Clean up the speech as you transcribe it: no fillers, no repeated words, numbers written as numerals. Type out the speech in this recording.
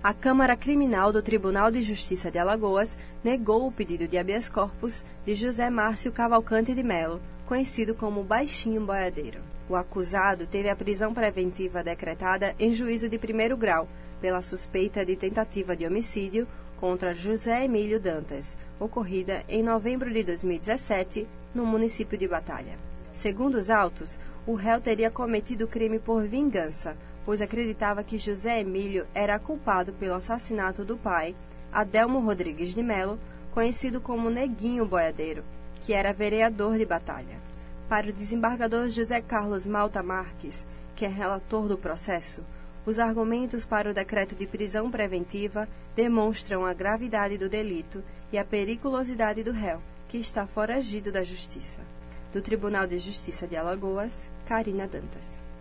A Câmara Criminal do Tribunal de Justiça de Alagoas negou o pedido de habeas corpus de José Márcio Cavalcante de Melo, conhecido como Baixinho Boiadeiro. O acusado teve a prisão preventiva decretada em juízo de primeiro grau, pela suspeita de tentativa de homicídio contra José Emílio Dantas, ocorrida em novembro de 2017, no município de Batalha. Segundo os autos, o réu teria cometido o crime por vingança, pois acreditava que José Emílio era culpado pelo assassinato do pai, Adelmo Rodrigues de Melo, conhecido como Neguinho Boiadeiro, que era vereador de Batalha. Para o desembargador José Carlos Malta Marques, que é relator do processo, os argumentos para o decreto de prisão preventiva demonstram a gravidade do delito e a periculosidade do réu, que está foragido da justiça. Do Tribunal de Justiça de Alagoas, Carina Dantas.